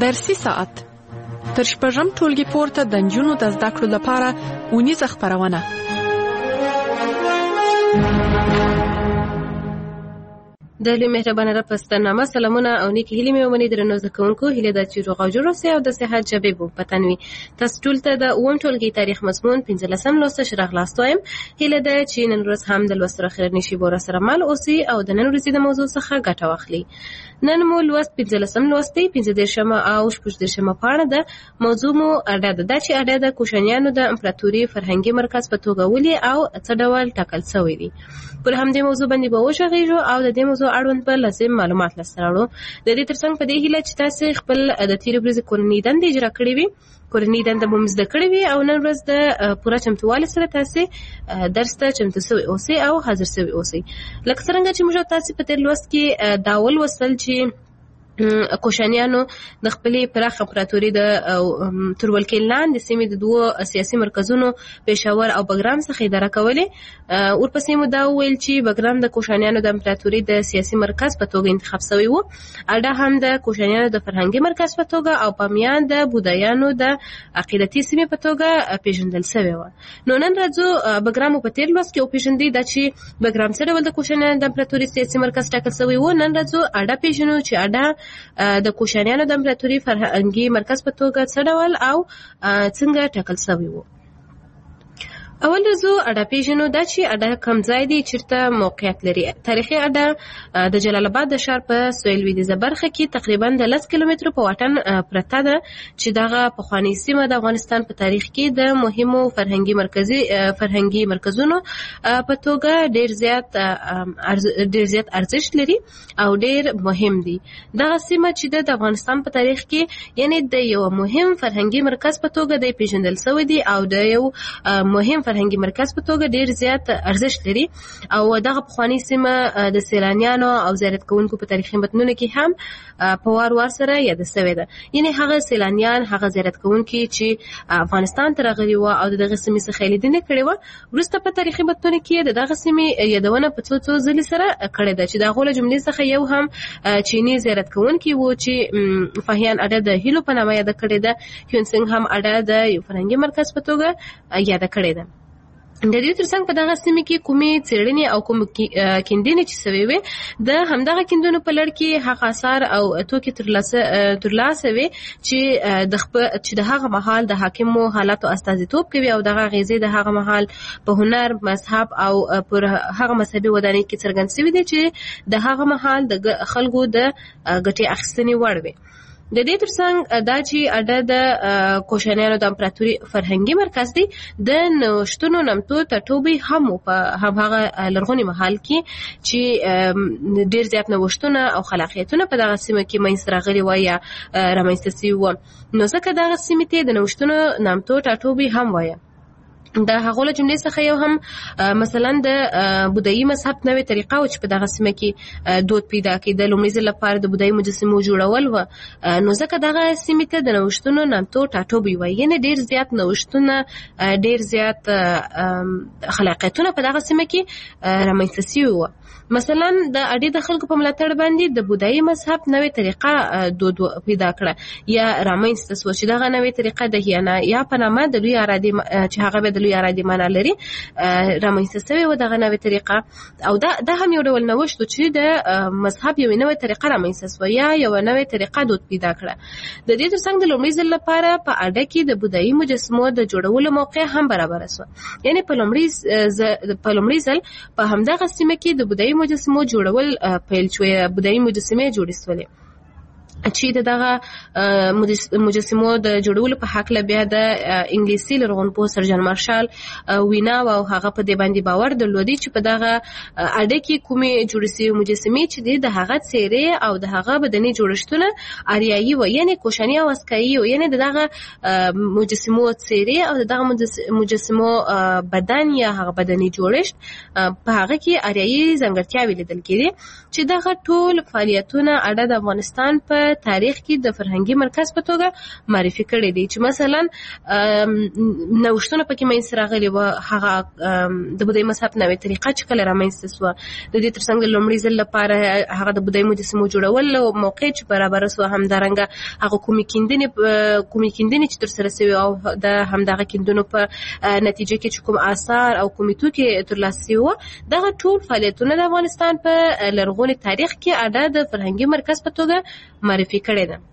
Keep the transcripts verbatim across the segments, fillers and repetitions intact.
درسي ساعت تر شپږم ټولګي پورته د نجونو د زده کړو لپاره اونیزه خپرونه. د لوی مهربانه رب په سترنامه سلامونه او نیک هیلې مې ومني درنو زده کوونکو، هیله ده چې روغ او جوړ اوسئ او د صحت ژبې مو په تن وي. تاسو ټول ته د اووم ټولګي تاریخ مضمون پنځلسم لوست ښه راغلاست وایم. هیله ده چې نن ورځ هم د لوست اخرنۍ شیبو راسره مل اوسئ او د نن ورځې د موضوع څخه ګټه واخلئ. نن مو لوست پنځلسم لوست دی، پنځه دېرشمه او شپږ دېرشمه پاڼه ده. موضوع مو اډه ده، دا چې اډه د کوشانیانو د امپراتوري فرهنګي مرکز په توګه ولې او څه ډول ټاکل شوی دی. پر همدې موضوع باندې به وغږیږو او د دې موضوع اړوند به لازم معلومات لاسته راوړو. د دې ترڅنګ په دې هیله چې تاسو خپل د تیرې ورځې کورنۍ دندې اجرا کړې وي، کورنۍ دنده مو زده کړې وي او نن ورځ د پوره چمتووالي سره تاسو درس ته چمتو شوي اوسئ او حاضر شوي اوسئ. لکه څنګه چې موږ تاسو په تیر لوست کې داول وصل چې کوشانیانو د خپلې پراخ امپراتوري د ترولکې لاندې سیمې د دوه سیاسي مرکزونو پېښور او بګرام څخه اداره کولې. ورپسې مو دا وویل چې بګرام د کوشانیانو د امپراتوري د سیاسي مرکز په توګه انتخاب شوی و، اډه هم د کوشانیانو د فرهنګي مرکز په توګه او بامیان د بودایانو د عقیدتي سیمې په توګه پیژندل شوی و. نو نن راځو بګرام په تیر لوست کې وپېژندئ دا چې بګرام څه ډول د کوشانیانو د امپراتوري سیاسي مرکز ټاکل شوی و. نن راځو اډه پیژنو چې اډه د کوشانیانو د امپراتوري فرهنګي مرکز په توګه څه ډول او څنګه ټاکل شوی و. اول رزو اډه پیژنو دا چې اډه کوم ځای دی چیرته موقعیت لري. تاریخي اډه د جلال آباد د ښار په سویل لویدیځه برخه کې تقریبا د لس کیلومترو په واټن پرته ده چې دغه پخوانۍ سیمه د افغانستان په تاریخ کې د مهمو فرهنګي مرکزي فرهنګي مرکزونو په توګه ډیر زیات ډیر زیات ارزښت لري او ډیر مهم دي. دغه سیمه چې د افغانستان په تاریخ کې یعنی د یو مهم فرهنګي مرکز په توګه د پیژندل شوی دی او د یو مهم فرهنګي مرکز په توګه ډیر زیات ارزښت لري او دغه پخوانی سیمه د سیلانیانو او زیارت کوونکو په تاریخي متنونو کې هم په وار وار سره یاد شوی ده. یعنی هغه سیلانیان هغه زیارت کوونکي چې افغانستان ته راغلي و او دغه سیمې څخه لیدنه کړې و، وروسته په تاریخي متنونو کې دغه سیمې یادونه په څو څو ځلې سره کړې ده چې د هغو له جملې څخه یو هم چینی زیارت کوونکي و چې فاهیان اډه د هیلو په نامه یاد کړې ده. هیونسنګ هم اډه د یو فرهنګي مرکز په توګه یاد کړې ده. د دې ترڅنګ په دغه سیمه کې کومې څېړنې او کوم کیندنې چې شوې وې د همدغه کیندنو په لړ کې هغه آثار او توکي ترلاسه ترلاسه وې چې د چې د هغه مهال د حاکمو حالاتو استازیتوب کوي او دغه غیزې د هغه مهال په هنر، مذهب او پر هغه مذهبي ودانۍ کې څرګند شوي دي چې د هغه مهال د خلکو د ګټې اخیستنې وړ وي. د دې ترڅنګ دا چې اډه د کوشانیانو د امپراتوري فرهنګي مرکز دی د نوښتونو نمتو ټاټوبی هم په هغه لرغوني محل کې چې ډیر زیات نوښتونه او خلاقیتونه په دغه سیمه کې منځته راغلي وای یا رامنځته شوي و، نو ځکه دغه سیمې ته د نوښتونو نمتو ټاټوبی هم وایي. د هغو له جملې څخه یو هم مثلا د بودایي مذهب نوې طریقه و چې په دغه سیمه کې دود پیدا کړي. د لومړي ځل لپاره د بودایي مجسمو جوړول و، نو ځکه دغه سیمې ته د نوښتونو نامتو ټاټوبی وایي. یعنې ډېر زیات نوښتونه، ډېر زیات خلاقیتونه په دغه سیمه کې رامنځته شوي وو. مثلا د اډې د خلکو په ملاتړ باندې د بودایي مذهب نوې طریقه دود پیدا کړه یا رامنځته شوه چې دغه نوې طریقه د هیانا یا په نامه د لوی ارادې چې هغه به د لوی ارادې معنا لري رامنځته شوې وه دغه نوې طریقه. او دا دا هم یو ډول نوښت و چې د مذهب یوې نوې طریقه رامنځته شوه یا یوه نوې طریقه دود پیدا کړه. د دې ترڅنګ د لومړي ځل لپاره په اډه کې د بودایي مجسمو د جوړولو موقع هم برابره شوه. یعنې په لومړي په لومړي ځل په همدغه سیمه کې د بودایي مجسمو جوړول پیل شوی، بودایي مجسمې جوړې شولې چې دغه مجسمو د جوړولو په حق بیا د انګلیسي لرغونپوه سرجن مارشال وینا او هغه په دې باندې باور درلودي چې په دغه اډه کې کومې جوړې شوې مجسمې چې د هغه څېرې او د هغه بدني جوړښتونه اریایي و، یعنې کوشاني او اسکایي و. یعنې دغه مجسمو څېرې او دغه مجسمو بدن یا هغه بدني جوړښت په هغه کې اریایي ځانګړتیاوې لیدل کېدې چې دغه ټول فعالیتونه اډه د افغانستان په په تاریخ کې د فرهنګي مرکز په توګه معرفي کړی دی چې مثلا نوښتونه پکې منځ راغلي و. هغه د بودایي مذهب نوې طریقه چې کله رامنځته سوه د دې ترڅنګ د لومړي ځل لپاره هغه د بودایي مجسمو جوړول او موقع چې برابر سوه همدارنګه هغه کومې کیندنې کومې کیندنې چې ترسره سوي او د همدغه کیندنو په نتیجه کې چې کوم آثار او کومې توکي ترلاسه سوي وو دغه ټول فعالیتونه د افغانستان په لرغوني تاریخ کې اډه د فرهنګي مرکز په توګه معرفي کړې ده.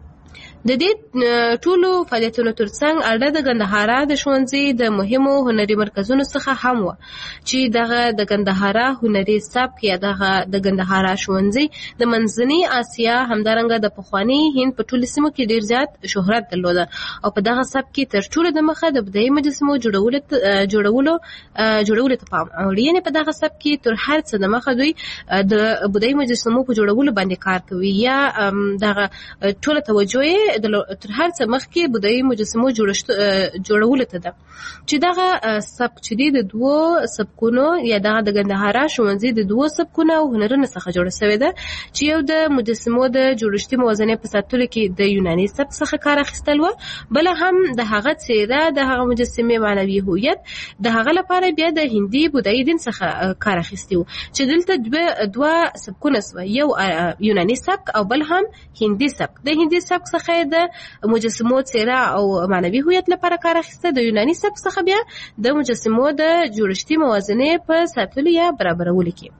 د دې ټولو فعالیتونو ترڅنګ اډه د ګندهارا د ښوونځي د مهمو هنري مرکزونو څخه هم و چې دغه د ګندهارا هنري سبک یا دغه د ګندهارا ښوونځي د منځنۍ اسیا همدارنګه د پخواني هند په ټولو سیمو کې ډیر زیات شهرت درلوده او په دغه سبک کې تر ټولو د مخه د بودایي مجسمو جوړولو جوړولو جوړولو ته پام اړ یعنی په دغه سبک کې تر هر څه د مخه دوی د بودایي مجسمو په جوړولو باندې کار کوي یا دغه ټول توجه د تر هر څه مخکې بودایي مجسمو جوړولو ته ده چې دغه سبک چې دی د دوو سبکونو یا دغه د ګندهارا ښوونځي د دوو سبکونو او هنرونو څخه جوړه شوې ده چې یو د مجسمو د جوړښتي موازنې په ساتلو کې د یوناني سبک څخه کار اخیستل و، بل هم د هغه څیره د هغه مجسمې معنوي هویت د هغه لپاره بیا د هندي بودایي دین څخه کار اخیستی و چې دلته دوه سبکونه سوه، یو یوناني سبک او بل هم هندي سبک. د هندي سبک څخه د مجسمو څیره او معنوي هویت لپاره کار اخیسته، د یوناني سبک څخه بیا د مجسمو د جوړښتي موازنې په ساتلو یا برابرولو کې.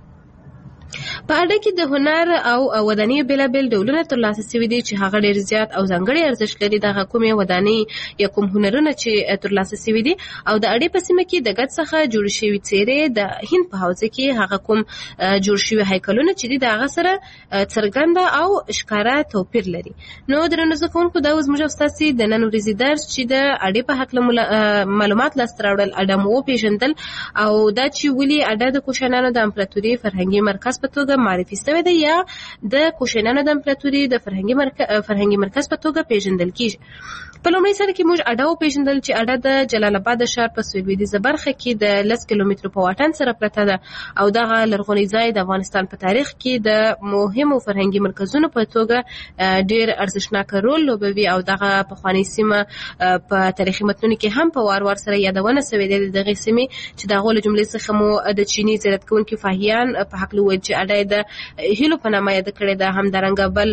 په اډه کې د هنر او ودانیو بېلابېل ډولونه ترلاسه شوي دي چې هغه ډېر زیات او ځانګړی ارزښت لري. دغه کومې ودانۍ یا کوم هنرونه چې ترلاسه شوي دي او د اډې په سیمه کې د ګډ څخه جوړې شوي څیرې د هند په حوزه کې هغه کوم جوړ شوي هیکلونه چې دي د هغه سره څرګنده او ښکاره توپیر لري. نو درنو زده کوونکو دا اوس موږ او ستاسې د نن ورځې درس چې د اډې په هکله معلومات لاسته راوړل، اډه مو وپېژندل او دا چې ولې اډه د کوشانیانو د امپراتورۍ فرهنګي مرکز په توګه معرفي شوی ده یا د کوشانیانو د امپراتورۍ د فرهنګي مرکز فرهنګي مرکز په توګه پیژندل کیږي. په لومړي سر کې موږ اډه وپېژندل چې اډه د جلال آباد ښار په سویلویدیځه برخه کې د لس کیلومترو په واټن سره پرته ده او دغه لرغونی ځای د افغانستان په تاریخ کې د مهمو فرهنګي مرکزونو په توګه ډېر ارزښتناک رول لوبوي او دغه پخوانۍ سیمه په تاریخي متنونو کې هم په وار وار سره یادونه شوې ده. د دغې سیمې چې د هغو له جملې څخه مو د چیني زیارت کوونکي فاهیان په هکله وویل چې اډه د هیلو په نامه یاده کړې ده. همدارنګه بل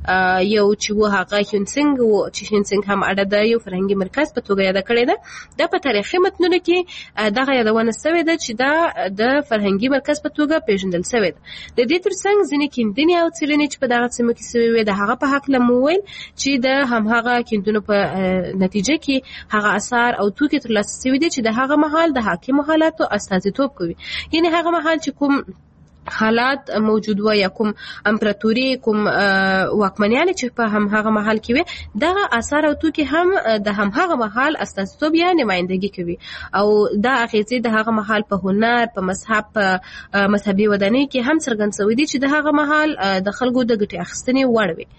یو چې و هغه هیونسنګ و چې هیونسنګ هم اډه د یو فرهنګي مرکز په توګه یاده کړې ده. دا په تاریخي متنونو کې دغه یادونه شوې ده چې دا د فرهنګي مرکز په توګه پیژندل شوې ده. د دې ترڅنګ ځینې کیندنې او څېړنې چې په دغه سیمه کې شوې وې د هغه په هکله مو وویل چې د همهغه کیندنو په نتیجه کې هغه اثار او توکي ترلاسه شوي دي چې د هغه مهال د حاکمو حالاتو استازیتوب کوي. یعنې هغه مهال چې کوم حالات موجود و یا کوم امپراتوري کوم واکمنیان چې په هم هغه محل کې وي دغه آثار او توکي هم د هم هغه محل استازیتوب یا نمائندګي کوي او دا اغیزې د هغه محل په هنر په مذهب په مذهبي ودانۍ کې هم څرګند شوي دي چې د هغه محل د خلکو د ګټې اخیستنې وړ وي.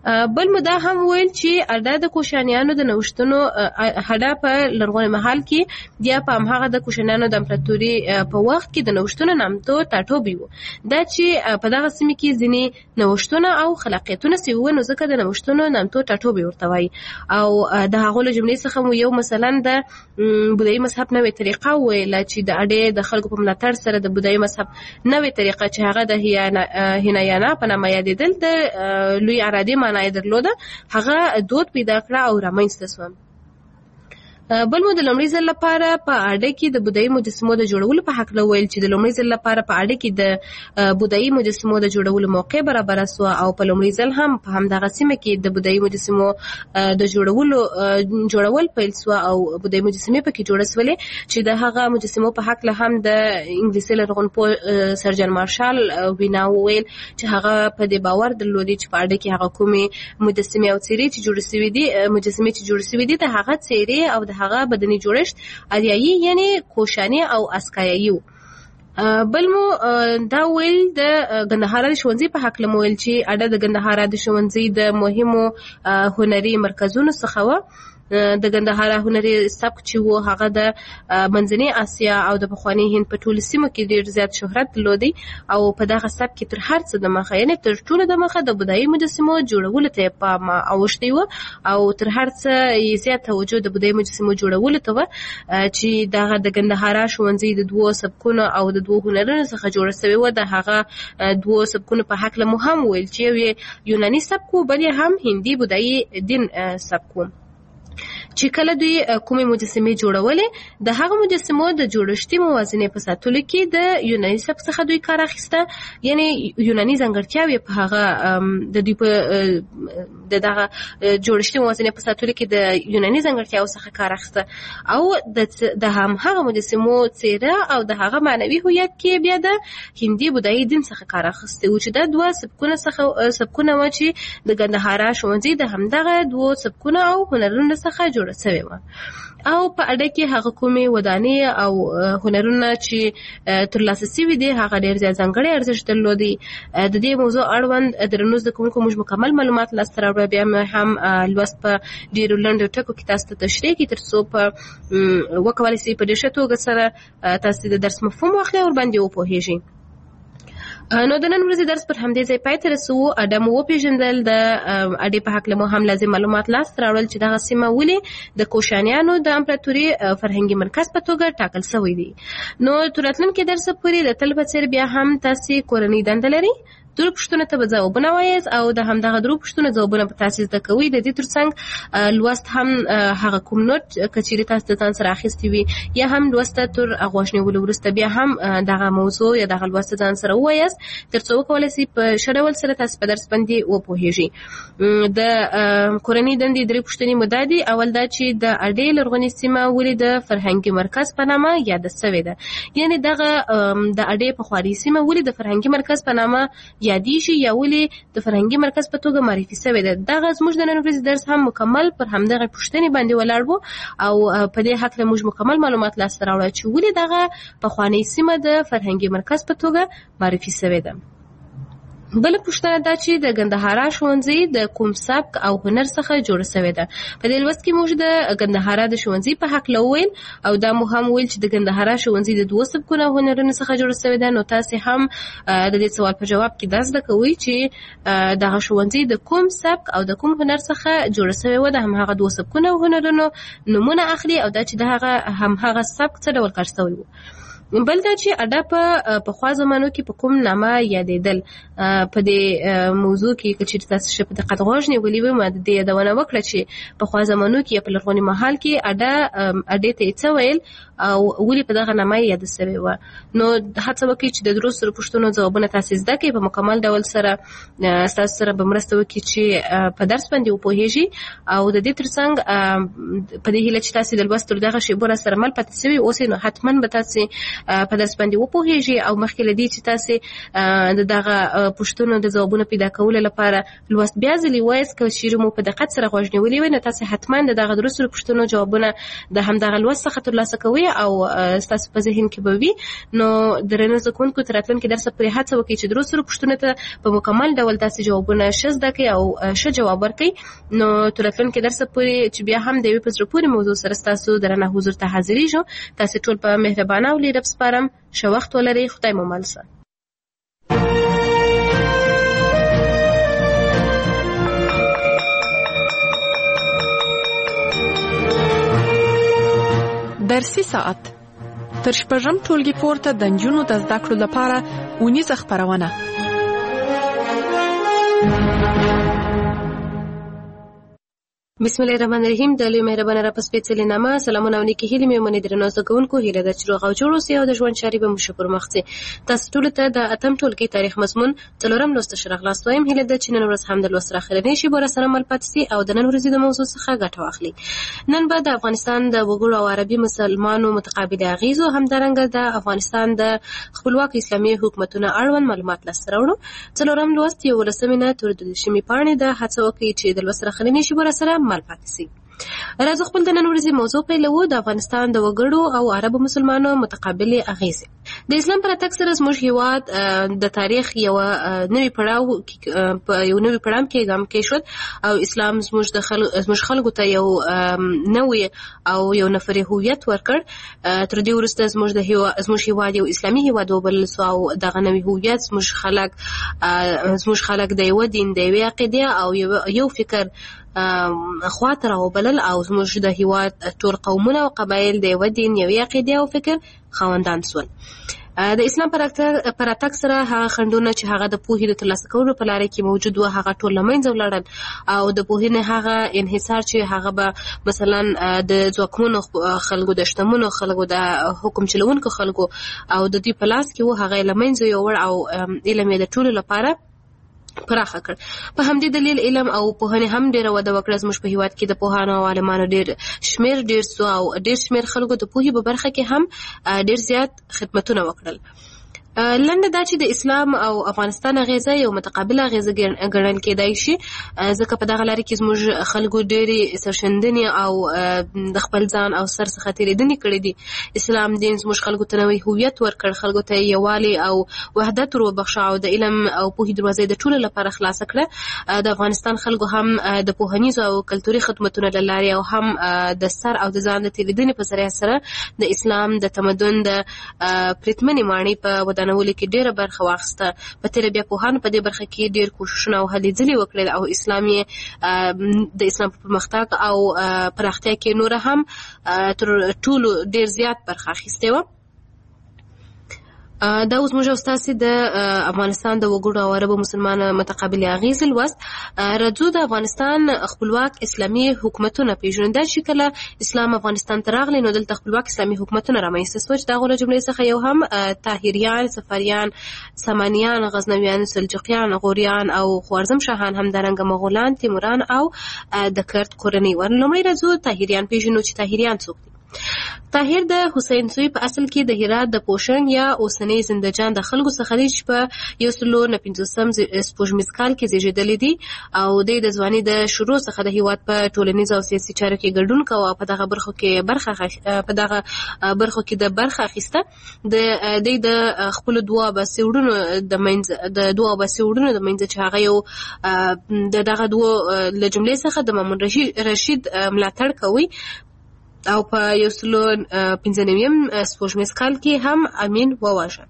بل مو دا هم ویل چې اډه د کوشانیانو د نوښتونو اډه په لرغوني محل کې یا په همهغه د کوشانیانو د امپراتوري په وخت کې د نوښتونو نامتو ټاټوبی و. دا چې په دغه سیمه کې ځینې نوښتونه او خلاقیتونه سوي وو نو ځکه د نوښتونو نامتو ټاټوبی ورته وایي او د هغو له جملې څخه مو یو مثلا د بودایي مذهب نوې طریقه وویله چې د اډې د خلکو په ملاتړ سره د بودایي مذهب نوې طریقه چې هغه د هینایانا په نامه یادېدل د لوی ارادې معنی درلوده هغه دود پیدا کړه او رامنځته شوه. بل مو د لومړي ځل لپاره په اډه کې د بودایي مجسمو د جوړولو په هکله ویل چې د لومړي ځل لپاره په اډه کې د بودایي مجسمو د جوړولو موقع برابره سوه او په لومړي ځل هم په همدغه سیمه کې د بودایي مجسمو د جوړولو جوړول پیل سوه او بودایي مجسمې پکې جوړه سولې چې د هغه مجسمو په هکله هم د انګلیسي لرغونپوه سر جان مارشال وینا وویل چې هغه په دې باور درلودی چې په اډه کې هغه کومې مجسمې او څیرې چې جوړې سوي دي مجسمې چې جوړې سوي دي د هغه څیرې او د هغه بدني جوړښت اریایي یعنی کوشاني او اسکایي. بل مو دا ویل د ګندهارا د ښوونځي په هکله مو ویل چې اډه د ګندهارا د ښوونځي د مهمو هنري مرکزونو څخه وه د ګندهارا هنري سبک چې وو هغه د منځنۍ اسیا او د پخواني هند په ټولو سیمو کې ډېر زیات شهرت درلودی او په دغه سبک کې تر هر څه د مخه یعنې تر ټولو د مخه د بودایي مجسمو جوړولو ته پام اوښتی و او تر هر څه زیات توجه د بودایي مجسمو جوړولو ته و چې دغه د ګندهارا ښوونځي د دوو سبکونو او د دوو هنرونو څخه جوړه شوې وه. د هغه دوو سبکونو په هکله مو هم ویل چې یو یې یوناني سبک و بل یې هم هندي بودایي دین سبک و. چې کله دوی کومې مجسمې جوړولې د هغه مجسمو د جوړښتي موازنې په ساتلو کې د یوناني سبک څخه دوی کار اخیسته، یعنی یوناني ځانګړتیاوې په هغه د دوی په د دغه جوړښتي موازنې په ساتلو کې د یوناني ځانګړتیاو څخه کار اخیسته او د هم هغه مجسمو څیره او د هغه معنوي هویت کې بیا د هندي بودایي دین څخه کار اخیسته و چې دا دوه سبکونه څخه سبکونه و چې د ګندهارا ښوونځي د همدغه دوو سبکونه او هنرونو څخه جوړ شوی و. او په اډه کې هغه کومې ودانې او هنرونه چې ترلاسه شوي دي هغه ډېر زیات ځانګړی ارزښت درلودی. د دې موضوع اړوند درنو زده کوونکو موږ مکمل معلومات لاسته راوړو، بیا هم لوست په ډېرو لنډو ټکو کې تاسو ته تشریح کړي تر څو په وکولی شئ په ډېر ښه توګه سره تاسو د درس مفهوم واخلئ او ورباندې وپوهېږئ. نو د نن ورځې درس پر همدې ځای پای ته رسوو. اډه مو وپېژندل، د اډې په هکله مو هم لازم معلومات لاسته راوړل چې دغه سیمه ولې د کوشانیانو د امپراتوري فرهنګي مرکز په توګه ټاکل شوی دی. نو تر راتلونکي درسه پورې د تل په څېر بیا هم تاسې کورنۍ دنده لرئ، درو پوښتنو ته به ځوابونه وایاست او د همدغه درو پوښتنو ځوابونه به تاسې زده کوئ. د دې ترڅنګ لوست هم هغه کوم نوټ که چیرې تاسو د ځان سره اخیستی وي یا هم لوسته تر غوږ نیولو وروسته بیا هم دغه موضوع یا دغه لوست ځان سره ووایاست تر څو وکولی شئ په ښه ډول سره تاسو په درس باندې وپوهېږئ. د کورنۍ دندې درې پوښتنې مو دا دي. اول دا چې د اډې لرغونې سیمه ولې د فرهنګي مرکز په نامه یاده شوې ده، یعنې دغه د اډې پخوانۍ سیمه ولې د فرهنګي مرکز په نامه یادېږي یا ولې د فرهنګي مرکز په توګه معرفي شوې ده. دغه زموږ د نن ورځې درس هم مکمل پر همدغه پوښتنې باندې ولاړ و او په دې هکله موږ مکمل معلومات لاسته راوړل چې ولې دغه پخوانۍ سیمه د فرهنګي مرکز په توګه معرفي شوې ده. بله پوښتنه دا چې د ګندهارا ښوونځي د کوم سبک او هنر څخه جوړه شوې ده. په دې لوست کې موږ د ګندهارا د ښوونځي په هکله وویل او دا مو هم ویل چې د ګندهارا ښوونځي د دوو سبکونو او هنرونو څخه جوړه شوې ده. نو تاسې هم د دې سوال په جواب کې دا زده کوئ چې دغه ښوونځي د کوم سبک او د کوم هنر څخه جوړه شوې وه، د همهغه دوو سبکونو او هنرونو نومونه اخلي او دا چې د هغه همهغه سبک څه ډول کار شوی و. بل دا چې اډه په پخوا زمانو کې په کوم نامه یادېدل. په دې موضوع کې که چېرې تاسو ښه په دقت غوږ نیولي وي ما د دې یادونه وکړه چې پخوا زمانو کې یا په لرغوني مهال کې اډه اډې ته یې څه ویل او ولې په دغه نامه یې یاده شوې وه. نو هڅه وکړئ چې د درو سرو پوښتنو ځوابونه تاسې زده کړئ په مکمل ډول سره. ستاسو سره به مرسته وکړي چې په درس باندې وپوهېږئ او د دې ترڅنګ په دې هیله چې تاسې د لوست تر دغه شېبو را سره مل پاتې شوي اوسئ نو حتما به تاسې په درس باندې وپوهېږئ او مخکې له دې چې تاسې د دغه پوښتنو د ځوابونو پیدا کولو لپاره لوست بیا ځلې وایاست. که چیرې مو په دقت سره غوږ نیولي وي نو تاسې حتما د دغه درو سرو پوښتنو جوابونه د همدغه لوست څخه ترلاسه کوئ او ستاسو په ذهن کې به وي. نو درنو زده کوونکو تر راتلونکي درسه پورې هڅه وکړئ چې درو سرو پوښتنو ته په مکمل ډول تاسې جوابونه ښه زده کړئ او ښه جواب ورکړئ. نو تر راتلونکي درسه پورې چې بیا هم د یوې په زړه پورې موضوع سره ستاسو درنه حضور ته حاضرېږو. تاسې ټول په مهربانه او لیرب سپارم. ښه وخت ولرئ. خدای مو مل شه. درسي ساعت تر شپږم ټولګي پورته د نجونو د زده کړو لپاره اونیزه خپرونه. بسم الله الرحمن الرحیم. د لوی مهربانه را په سپېڅلې نامه سلامونه او نیکې هیلې مې ومنئ. درنو زده کوونکو هیله ده چې روغ او جوړ اوسئ او د ژوند چارې به مو ښه پرمخ ځي. تاسو ټولو ته د اتم ټولګي تاریخ مضمون څلورم لوست ښه راغلاست وایم. هیله ده چې نن ورځ هم د لوست راخرنۍ شیبو را سره مل پاتې سئ او د نن ورځې د موضوع څخه ګټه واخلئ. نن به د افغانستان د وګړو او عربي مسلمانو متقابل اغیزو همدارنګه د افغانستان د خپلواک اسلامي حکومتونو اړوند معلومات لاسته راوړو. څلورم لوست یولسمې نه تر دولسمې پاڼې ده. هڅه وکړئ چې د لوست راخرنۍ شیبو را سره مل پاتې سئ. راځو خپل د نن ورځې موضوع پیلوو د افغانستان د وګړو او عربو مسلمانانو متقابلې اغیزې. د اسلام پر راتګ سره زموږ هیواد د تاریخ یو نوی پړاو په یو نوی پړاو کې ګام کې شو او اسلام زموږ د خلکو زموږ خلکو ته یو نوی او یو نفري هویت ورکړ. تر دې وروسته زموږ د هیواد زموږ هیواد یو اسلامي هیواد وبلل سو او دغه نوی هویت زموږ خلک زموږ خلک د یو دین د یو عقیده او یو فکر خواته راوبلل او زموږ د هیواد ټول قومونه او قبایل د یو دین یو عقیده او فکر خاوندان سول. د اسلام پر راتګ سره هغه خنډونه چې هغه د پوهې د ترلاسه کولو په لاره کې موجود و هغه ټول له منځه ولاړل او د پوهې نه هغه انحصار چې هغه به مثلا د ځواکمنو خلکو د شتمنو خلکو د حکم چلوونکو خلکو او د دوی په لاس کې و هغه له منځه یوړ او علم یې د ټولو لپاره پراخه کړ. په همدې دلیل علم او پوهنې هم ډیره وده وکړه. زموږ په هیواد کې د پوهانو او عالمانو ډیر شمیر ډیر سو او ډیر شمیر خلکو د پوهې په برخه کې هم ډیر زیات خدمتونه وکړل. لنډه دا چې د اسلام او افغانستان اغیزه یو متقابله اغیزه ګڼل کېدای شي ځکه په دغه لاره کې زموږ خلکو ډېرې سرښندنې او د خپل ځان او سر څخه تېرېدنې کړې دي. اسلام دین زموږ خلکو ته نوی هویت ورکړ، خلکو ته یووالی او وحدت ور وبخښه او د علم او پوهې دروازې د ټولو لپاره خلاصه کړه. د افغانستان خلکو هم د پوهنیزو او کلتوري خدمتونو له لارې او هم د سر او د ځان د تېرېدنې په ذریعه سره د اسلام د تمدن د پرتمنې ماڼۍ په ودانولو کې ډیره برخه واخیسته. په تېره بیا پوهانو په دې برخه کې ډیر کوښښونه او هلې ځلې وکړل او اسلام یې د اسلام په پرمختګ او پراختیا کې نوره هم تر ټولو ډیر زیات برخه اخیستې وه. دا اوس موږ استاسي د افغانستان د وګړو او عربو مسلمانانو متقابلې اغیزې لوست. راځو د افغانستان خپلواک اسلامي حکومتونه پیژنو. دا چې کله اسلام افغانستان ته راغلی نو دلته خپلواک اسلامي حکومتونه رامنځته سول چې د هغو له جملې څخه یو هم طاهریان، صفاریان، سامانیان، غزنویان، سلجوقیان، غوریان او خوارزم شاهان، همدارنګه مغولان، تیموران او د کرد کورنۍ ور. لومړی راځو طاهریان پیژنو چې طاهریان څوک دي. طاهر د حسین سوی په اصل کې د هرات د پوشنګ یا اوسنۍ زندجان د خلکو څخه دی چې په یو سلو نه پنځوسم سپوږمیز کال کې زیږېدلی دی او دی د ځوانۍ د شروع څخه د هیواد په ټولنیزو او سیاسي چارو کې ګډون کوه او په دغه برخو کې برخه په دغه برخو کې د برخه اخیسته. د دی د خپلو دوه عباسي وروڼو د منځ د دوه عباسي وروڼو د منځ چې هغه یو د دغه دوه له جملې څخه د مامون رشید ملاتړ کوي او په یو سلو پنځه نویم سپوږمیز کال کې هم امین وواژه.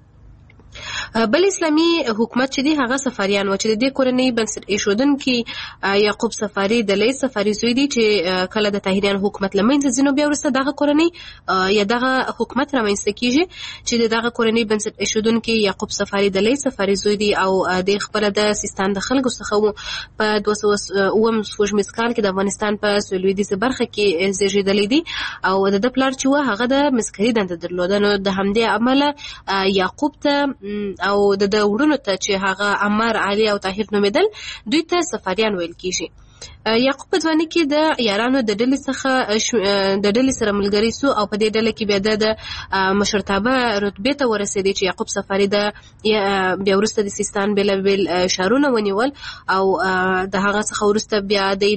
بل اسلامي حکومت چې دی هغه صفاریان و چې د دې کورنۍ بنسټ ایښودونکي یعقوب صفاري د لیث صفاري زوی دی چې کله د طاهریان حکومت له منځه ځي نو بیا وروسته دغه کورنۍ یا دغه حکومت رامنځته کېږي چې د دغه کورنۍ بنسټ ایښودونکي یعقوب صفاري د لیث صفاري زوی دی او د خپله د سیستان د خلکو څخه و. په دوه سوه اووم سپوږمیز کال کې د افغانستان په سویلویدیځه برخه کې زیږېدلی دی او د ده پلار چې و هغه د مسکري دنده درلوده. نو د همدې امله یعقوب ته او د د وړونو ته چې هغه عمر، علي او طاهر نومېدل دوی ته صفاریان ویل کېږي. یعقوب په ځوانۍ کې د یارانو د ډلې څخه د ډلې سره ملګری سو او په دې ډله کې بیا د مشرتابه رتبې ته ورسېدی چې یعقوب صفاري د بیا وروسته د سیستان بېلابېل ښارونه ونیول او د هغه څخه وروسته بیا دی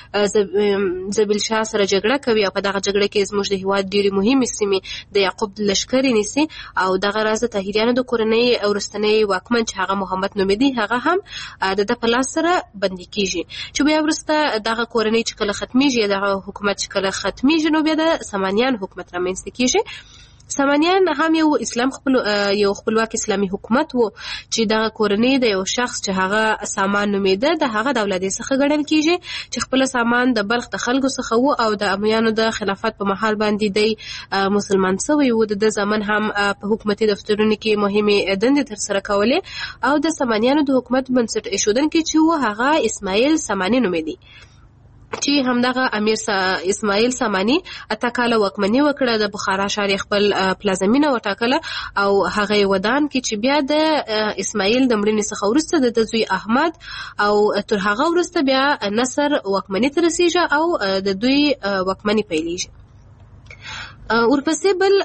د زبیل شاه سره جګړه کوي او په دغه جګړه کې زموږ د هېواد ډېرې مهمې سیمې د یعقوب لښکرې نیسي او دغه راز د طاهریانو د کورنۍ وروستنی واکمن چې هغه محمد نومېدی هغه هم د ده په لاس سره بندي کېږي. چې بیا وروسته دغه کورنۍ چې کله ختمیږي دغه حکومت چې کله ختمیږي نو بیا د سامانیان حکومت رامنځته کېږي. سامانیان هم یو اسلام خپل یو خپلواک اسلامي حکومت وو چې دغه کورنۍ د یو شخص چې هغه سامان نومېده د هغه د اولادې څخه ګڼل کېږي چې خپل سامان د بلخ د خلکو څخه وو او د امیانو د خلافت په مهال باندې دی مسلمان شوی وو. د زمن هم په حکومتي دفترونو کې مهمې دندې ترسره کولې او د سامانیانو د حکومت بنسټ ایښودونکی چې وو هغه اسماعیل ساماني نومېدی چې همدغه امیر اسماعیل ساماني اته کاله واکمني وکړه. د بخارا ښار خپل پلازمینه وټاکله او هغه ودان کې چې بیا د اسماعیل د مړینې څخه وروسته د زوی احمد او تر هغه وروسته بیا نصر واکمني ته رسیږي او د دوی واکمني پیلېږي. ورپسې بل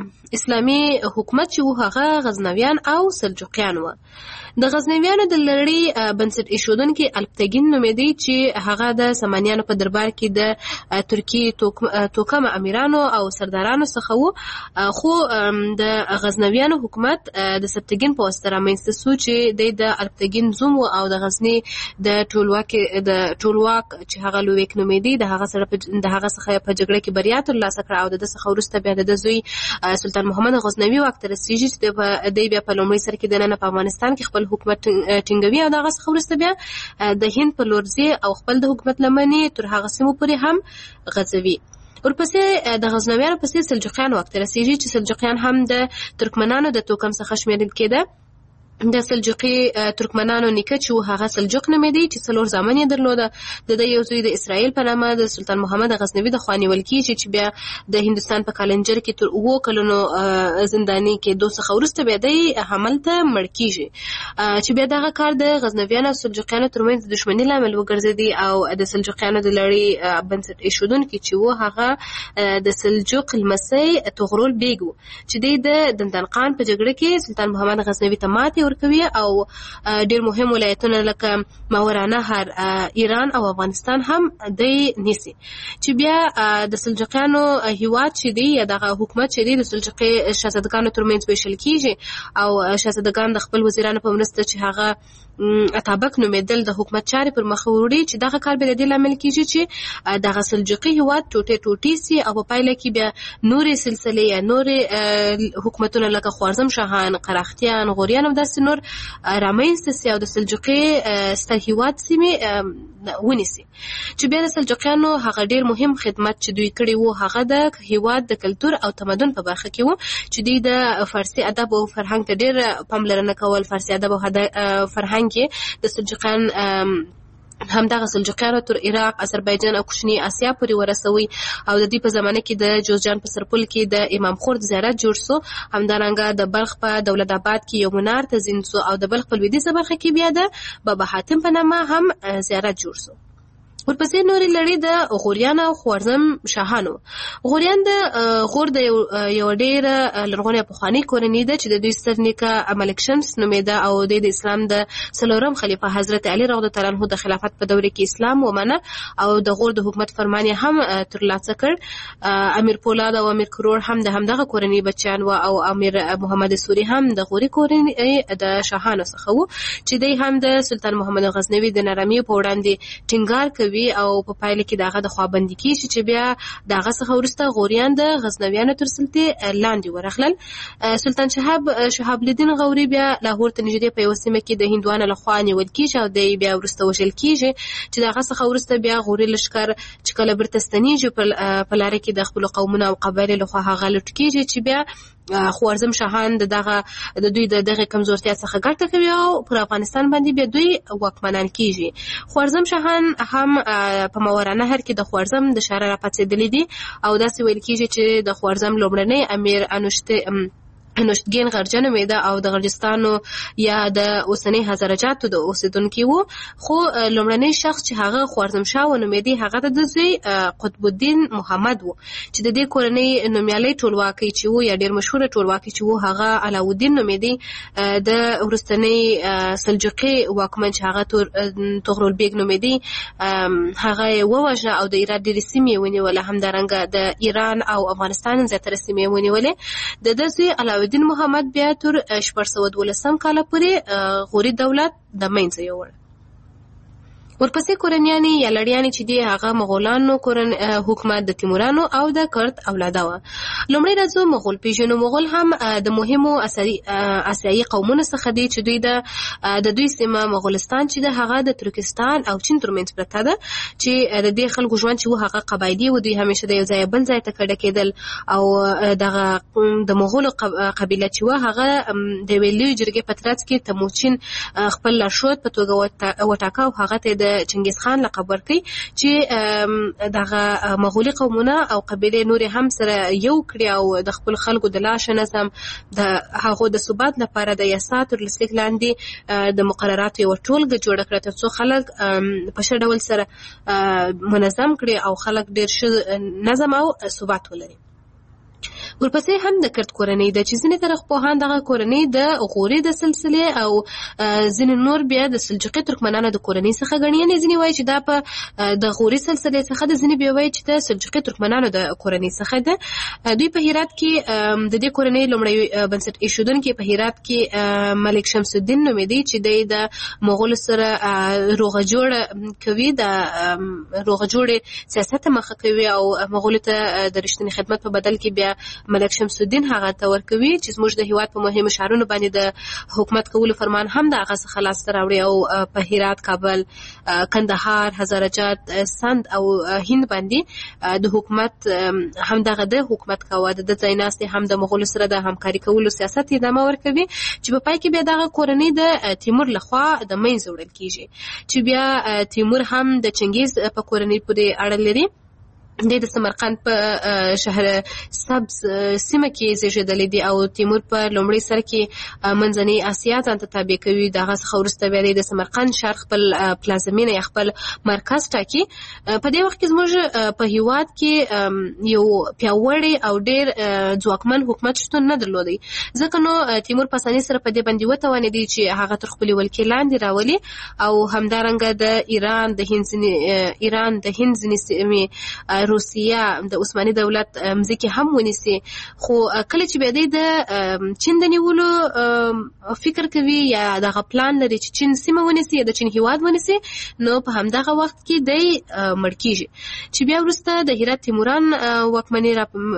اسلامي حکومت چې و هغه غزنویان او سلجوقیان و. د غزنویانو د لړۍ بنسټ ایښودونکي الپتګین نومېدی چې هغه د سامانیانو په دربار کې د ترکیې توکم امیرانو او سردارانو څخه و، خو د غزنویانو حکومت د سبتګین په واسطه رامنځته سو چې د الپتګین زوم و او د غزني د ټولواک د ټولواک چې هغه لویک نومېدی د هغه سره د هغه څخه په جګړه کې بریا ترلاسه کړه او د څخه وروسته بیا د زوی سلطان محمد غزنوي واک ته رسیږي چې د بیا په لومړي سر کې د نن په افغانستان کې خپل حکومت ټینګوي او دغه څخه وروسته بیا د هند په لور ځي او خپل د حکومت لمنې تر هغه سیمو پورې هم غځوي. ورپسې د غزنویانو پسې سلجوقیان واک ته رسیږي چې سلجوقیان هم د ترکمنانو د توکم څخه شمیرل کېده. د سلجوقي ترکمنانو نیکه چې هغه سلجوق نومېدی چې څلور زامن یې درلوده. د د یو زوی د اسرائیل په نامه د سلطان محمد غزنوي د خوا نیول کېږي چې بیا د هندوستان په کالنجر کې تر اوو کلونو زنداني کېدو څخه وروسته بیا دی هملته مړ کېږي چې بیا دغه کار د غزنویانو او سلجوقیانو ترمنځ د دښمنۍ لامل وګرځېدی او د سلجوقیانو د لړۍ بنسټ ایښودونکي چې و هغه د سلجوق لمسی طغرل بیګ و چې دی د دندان خان په جګړه کې سلطان محمد غزنوي ته ماتې ورکوي او ډېر مهم ولایتونه لکه ماورانهر، ایران او افغانستان هم دی نیسي چې بیا د سلجوقیانو هیواد چې دی یا دغه حکومت چې دی د سلجوقي شاهزادګانو ترمنځ ویشل کېږي او شاهزادګان د خپل وزیرانو په مرسته چې هغه اتابک نومېدل د حکومت چارې پر مخ وړي چې دغه کار به د دې لامل کېږي چې دغه سلجوقي هیواد ټوټې ټوټې سي او په پایله کې بیا نورې سلسلې یا نورې حکومتونه لکه خوارزم شاهان، قراختیان، غوریان او داسې نور رامنځته سي او د سلجوقي ستر هیواد سیمې ونیسي چې بیا د سلجوقیانو هغه ډېر مهم خدمت چې دوی کړی وو هغه د هیواد د کلتور او تمدن په برخه کې وو چې دوی د فارسي ادب او فرهنګ ته ډېر پاملرنه کول. فارسي ادب او فرهنګ کې د سلجوقیان همدغه سلجوقیانو تر عراق، آذربایجان او کوچني اسیا پورې ورسوي او د دې په زمانه کې د جوزجان په سرپل کې د امام خورد زیارت جوړ سو. همدارنګه د بلخ په دولت آباد کې یو منار تزین سو او د بلخ په لویدیځه برخه کې بیا د بابا حاتم په نامه هم زیارت جوړ سو. ورپسې نورې لړۍ د غوریان او خوارزم شاهانو. غوریان د غور د یو ډېره لرغونې پخوانۍ کورنۍ ده چې د دوی ستر نیکه ملک شمس نومېده او د اسلام د څلورم خلیفه حضرت علي رضی الله تعالی عنه د خلافت په دوره کې اسلام ومنه او د غور د حکومت فرمان یې هم ترلاسه کړ. امیر پولاد او امیر کرور هم د همدغه کورنۍ بچیان و او امیر محمد سوري هم د غوري کورنۍ د شاهانو څخه و چې دی هم د سلطان محمد غزنوي د نرمۍ په وړاندې ټینګار کوي او په پایله کې دغه د خوابندي کېږي چې بیا دغه څخه وروسته غوریان د غزنویانو تر سلطې لاندې ورغلل. سلطان شهاب شهاب الدین غوري بیا لاهور ته نږدې په یوه سیمه کې د هندوانو لخوا نیول کېږي او دی بیا وروسته وژل کېږي چې دغه څخه وروسته بیا غوري لښکر چې کله بیرته ستنېږي په لاره کې د خپلو قومونو او قبایلو لخوا هغه لوټ کېږي چې بیا خوارزم شاهان د دغه د دوی د دغه کمزورتیا څخه ګټه کوي او پر افغانستان باندې بیا دوی واکمنان کېږي. خوارزم شاهان هم په ماورانهر کې د خوارزم د شهره راپاڅېدلي دي او داسې ویل کېږي چې د خوارزم لومړنی امیر انوشته نوشتګین غرجه نومېده او د غرجستانو یا د اوسنۍ هزارجاتو د اوسېدونکي و، خو لومړنی شخص چې هغه خوارزم شاه ونومېدی هغه د زوی قطب الدین محمد و چې د دې کورنۍ نومیالی ټولواکی چې و یا ډېر مشهوره ټولواکی چې و هغه علاودین نومېدی. د وروستنۍ سلجوقي واکمن چې هغه طغرل بیګ نومېدی هغه یې ووژنه او د ایران ډېرې سیمې یې ونیوله. همدارنګه د ایران او افغانستان زیاتره سیمې یې ونیولې. د ده زوی علاودین محمد بیا تر شپږ سوه دولسم کاله پورې غوري دولت د منځه یووړ. ورپسې کورنیانې یا لړیانې چې دی هغه مغولانو کورن حکومت د تیمورانو او د کرت اولاده وه. لومړی راځو مغول پیژنو. مغول هم د مهمو آسیایي قومونو څخه دی چې دوی د د دوی سیمه مغولستان چې د هغه د ترکستان او چین ترمنځ پرته ده چې د دې خلکو ژوند چې و هغه قبایلي و. دوی همیشه د یو ځای بل ځای ته کډه کېدل او دغه د مغولو قبیله چې و هغه د یوې لویې جرګې په ترڅ کې تموچین خپل لارښود په توګه وټاکه او هغه ته د چنګیز خان لقب ورکړي چې دغه مغولي قومونه او قبیلې نورې هم سره یو کړي او د خپل خلکو د لاشه نظم د هغو د ثبات لپاره د یاسا تر لسلیک لاندې د مقرراتو یوه ټولګه جوړه کړه تر څو خلک په ښه ډول سره منظم کړي او خلک ډېر ښه نظم او ثبات ولري. ورپسې هم د کرد کورنۍ د چې ځینې تاریخپوهان دغه کورنۍ د غوري د سلسلې او ځینې نور بیا د سلجوقي ترکمنانو د کورنۍ څخه ګڼي. یعنې ځینې وایي چې دا په د غوري سلسلې څخه ده، ځینې بیا وایي چې د سلجوقي ترکمنانو د کورنۍ څخه ده. دوی په هرات کې د دې کورنۍ لومړی بنسټ ایښودونکی په هرات کې ملک شمس الدین نومېدی چې دی د مغولو سره روغه جوړه کوي، د روغه جوړې سیاست مخه کوي او مغولو ته د رښتینې خدمت په بدل کې بیا ملک شمس الدین هغه ته ورکوي چې زموږ د هیواد په مهمو ښارونو باندې د حکومت کولو فرمان هم د هغه څخه لاسته راوړي او په هرات، کابل، کندهار، هزارجات، سند او هند باندې د حکومت هم دغه د حکومت کاوه. د ځای ناستې هم د مغولو سره د همکاري کولو سیاست ادامه ورکوي چې په پای کې بیا دغه کورنۍ د تیمور لخوا د منځه وړل کیږي چې بیا تیمور هم د چنګیز په کورنۍ پورې اړه لري. د سمرقند په شهر سبز سیمه کې زیږېدلی دی او تیمور په لومړي سر کې منځنۍ اسیا ځان ته تابع کوي. دغه څخه وروسته بیا د سمرقند ښار خپل پلازمینه یا خپل مرکز ټاکي. په دې وخت کې زموږ په هیواد کې یو پیاوړی او ډېر ځواکمن حکومت شتون نه درلودی، ځکه نو تیمور په اسانۍ سره په دې باندې وتوانېدی چې هغه تر خپلې ولکې لاندې راولي او همدارنګه د ایران د هند ایران د هند ځینې سیمې، روسیه، د عثماني دولت مځکې هم ونیسي. خو کله چې بیا دی د چین د نیولو فکر کوي یا دغه پلان لري چې چین سیمه ونیسي یا د چین هیواد ونیسي، نو په همدغه وخت کې دی مړ کیږي چې بیا وروسته د هرات تیموران واکمني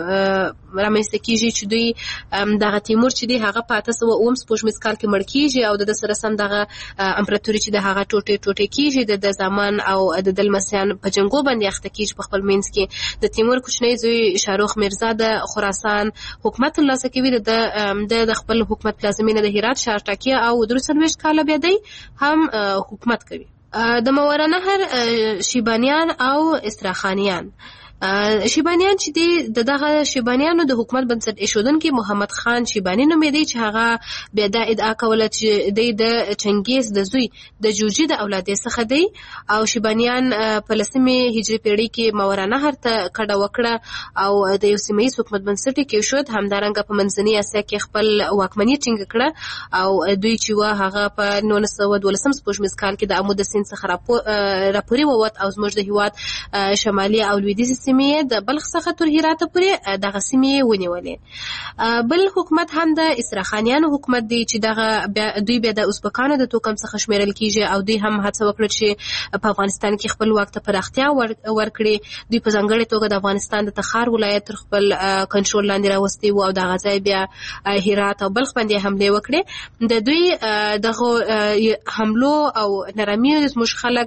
رامنځته کیږي چې دوی دغه تیمور چې دی هغه په اته سوه اووم سپوږمیز کال کې مړ کیږي او د سره سم دغه امپراتوري چې د هغه ټوټې ټوټې کیږي، د زمان او د دلمسیان په جنګو باندې اخته کیږي په خپل منځ کې. د تیمور کوچنی زوی شاروخ میرزا د خراسان حکومت ترلاسه کوي، د د خپل حکومت پلازمینه د هرات ښار ټاکي او درې څلوېښت کاله بیا دی هم حکومت کوي. د ماوراءالنهر شیبانیان او استراخانیان شیبانیان چې دی د دغه شیبانیانو د حکومت بنسټ ایښودونکی محمد خان شیبانی نومېدی چې هغه بیا دا ادعا کوله چې دی د چنګیز د زوی د جوجي د اولادې څخه دی او شیبانیان په لسمې هجري پیړۍ کې ماوراءالنهر ته کډه وکړه او د یو سیمه ییز حکومت بنسټ یې کېښود. همدارنګه په منځنۍ اسیا کې خپل واکمني ټینګه کړه او دوی چې وه هغه په نولس سوه دولسم سپوږمیز کال کې د امو د سیند څخه راپورې ووت او زموږ د هیواد شمالي او لویدیځې د بلخ څخه تر هرات پورې دغه سیمې ونیولې. بل حکومت هم د اسراخانیانو حکومت دی چې دغه دوی بیا د ازبکانو د توکم څخه شمیرل کیږي او دوی هم هڅه وکړه چې په افغانستان کې خپل واک ته پراختیا ورکړي. دوی په ځانګړې توګه د افغانستان د تخار ولایت تر خپل کنټرول لاندې راوستي وو او دغه ځای بیا هرات او بلخ باندې حملې وکړې. د دوی دغه حملو او نرمیو زموږ خلک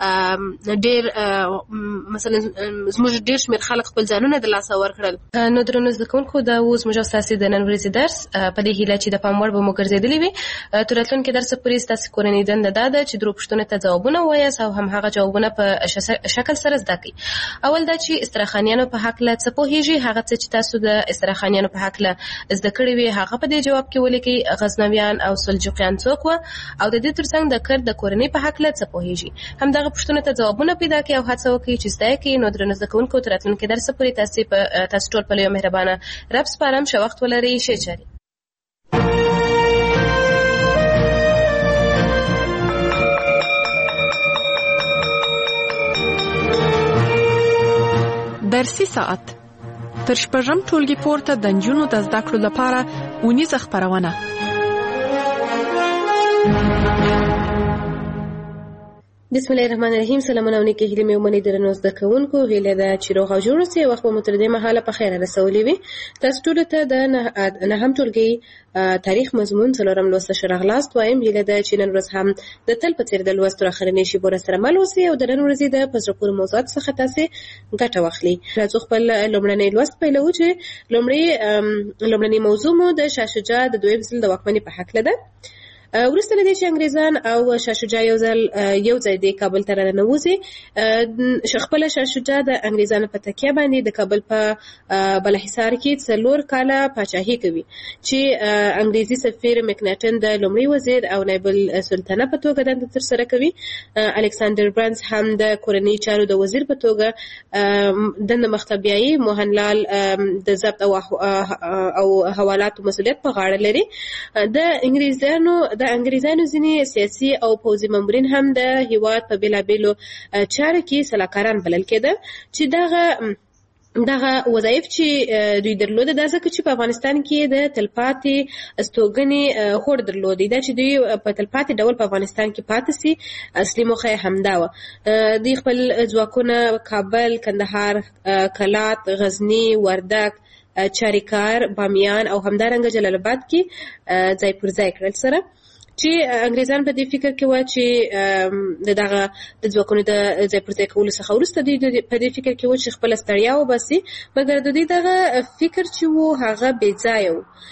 ډېر مثلا زموږ ډېر شمېر خلک خپل ځانونه د لاسه ورکړل. نو درنو زده کوونکو دا اوس زموږ ستاسې د نن ورځې درس په دې هیله چې د پام وړ به مو ګرځېدلی وي. تر راتلونکي درسه پورې ستاسې کورنۍ دنده دا ده چې درو پوښتنو ته ځوابونه ووایاست او همهغه جوابونه په شکل سره زده کړئ. اول دا چې استراخانیانو په هکله څه پوهېږئ، هغه څه چې تاسو د استراخانیانو په هکله زده کړي وي هغه په دې جواب کې ولیکئ. غزنویان او سلجوقیان څوک وه او د دې ترڅنګ د کرد د کورنۍ په هکله څه پوهېږئ. همدغه پوښتنو ته ځوابونه پیدا کړئ او هڅه وکړئ چې زده یې کړئ. نو درنو زده کوونکو تر راتلونکي درسه پورې تاسو په تاسو ټول په یو مهربانه رب سپارم. ښه وخت ولرئ. ښې چارې. درسي ساعت تر شپږم ټولګي پورته د نجونو د زده کړو لپاره اونیزه خپرونه. بسم الله الرحمن الرحیم. سلامونه او نیکې هیلې مې ومنئ درنو زده کوونکو. هیله ده چې روغ او جوړ اوسئ. وخت به مو تر دې مهاله په خیره رسولې وي. تاسو ټولو ته د نهم ټولګي تاریخ مضمون څلورم لوست ښه راغلاست وایم. هیله ده چې نن ورځ هم د تل په څېر د لوست تر اخرنۍ شېبو راسره مل اوسئ او د نن ورځې د په زړه پورې موضوعاتو څخه تاسې ګټه واخلئ. راځو خپل لومړنی لوست پیلوو چې لومړی لومړنۍ موضوع مو د شاه شجاع د دویم ځل د واکمنۍ په هکله ده. وروسته لدې چې انګریزان او شاه شجاع یو ځل یو ځای د کابل ته راننوځي، خپل شاه شجاع د انګریزانو په تکیه باندې د کابل په بالاحصار کې څلور کاله پاچاهي کوي چې انګریزي سفیر مکناټن د لومړي وزیر او نایب السلطنه په توګه دنده ترسره کوي. الکساندر برنز هم د کورنۍ چارو د وزیر په توګه دنده مخته بیایي. موهنلال د ضبط او او حوالاتو مسؤلیت په غاړه لري. د انګریزانو د انګریزانو ځینې سیاسي او پوځي مامورین هم د هیواد په بیلابیلو چارو کې سلاکاران بلل کېده چې دغه دغه وظایف چې دوی درلوده دا ځکه چې په افغانستان کې د تلپاتې استوګنې هوډ درلودي، دا چې دوی په تلپاتې ډول په افغانستان کې پاتې سي اصلي موخه یې همدا وه. دوی خپل ځواکونه کابل، کندهار، کلات، غزني، وردک، چاریکار، بامیان او همدارنګه جلال آباد کې ځای پر ځای کړل سره چې انګریزان په دې فکر کې و چې د دغه د ځواکونو د ځای پر ځای کولو څخه وروسته دوی په دې فکر کې و چې خپله ستړیا وباسي، مګر د دوی دغه فکر چې و هغه بې ځایه و.